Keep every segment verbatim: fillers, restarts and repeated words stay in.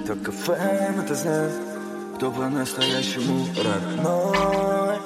Только ФМ это знает, кто по-настоящему родной.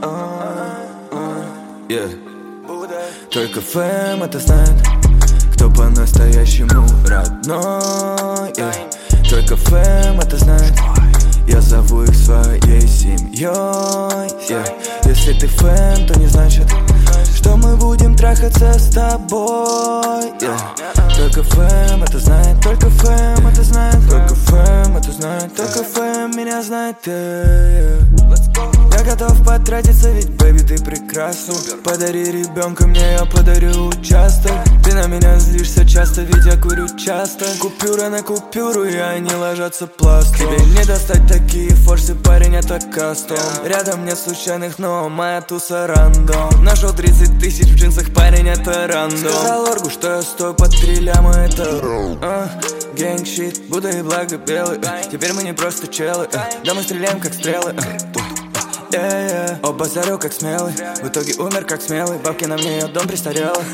Yeah. Только ФМ это знает, кто по-настоящему родной. Yeah. Только ФМ это знает, я зову их своей семьей. Yeah. Если ты ФМ, то не значит, что мы будем трахаться с тобой. Yeah. Только ФМ это знает, только ФМ это знает, только ФМ это знает, только ФМ меня знает. Yeah. Я готов потратиться, ведь, бэби, ты прекрасна. Подари ребенка мне, я подарю участок. Ты на меня злишься часто, ведь я курю часто. Купюра на купюру, и они ложатся пластом. Тебе не достать такие форсы, парень, это кастом. Рядом нет случайных, но моя туса рандом. Нашел тридцать тысяч в джинсах, парень, это рандом. Сказал Оргу, что я стою под три ляма, это а, гэнг-щит, Будда и благо белый. а, Теперь мы не просто челы, а, да мы стреляем как стрелы. а, Yeah, yeah. Оба зарю как смелый, в итоге умер как смелый. Бабки на мне, я дом престарелый.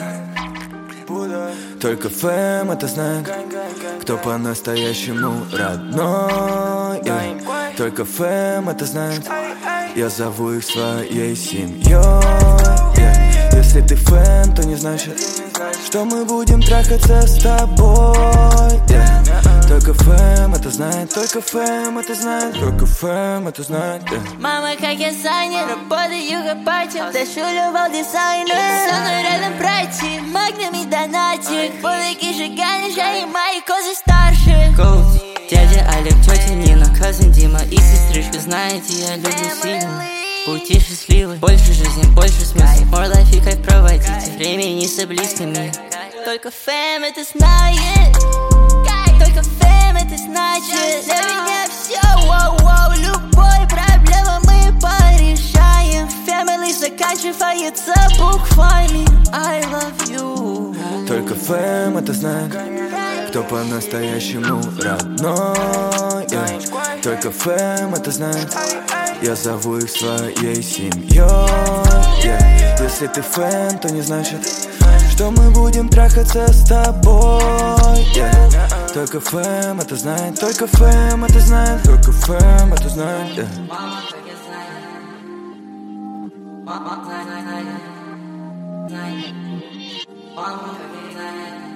Только ФМ это знает, кто по-настоящему родной. yeah. Только ФМ это знает, я зову их своей семьей. yeah. Если ты ФМ, то не значит, что мы будем трахаться с тобой. yeah. Только ФМ это знает, только ФМ это знает, только ФМ это знает. yeah. Мама, как я занят, работаю как батя, ташу любовь дизайнер. Со мной рядом пройти, магнами донатик. Полыки сжигаешь, а и мои козы старше. Коуч, дядя Олег, тетя Нина, cousin Дима и сестричка. Знаете, я люблю сильно. Пути счастливы, больше жизни, больше смысла. More life и кайф проводите, времени с близкими. Только ФМ это знает, только ФМ это значит. Для меня все, воу-воу, любой проблема мы порешаем. Family заканчивается буквами I love you. Только ФМ это знает, кто по-настоящему родной. yeah. Только ФМ это знает, я зову их своей семьей. yeah. Если ты ФМ, то не значит, что мы будем трахаться с тобой. yeah. Только ФМ это знает, только ФМ это знает, только ФМ это знает. yeah. Мама, как я знаю, мама, знает, знает, знает, мама, как я знаю.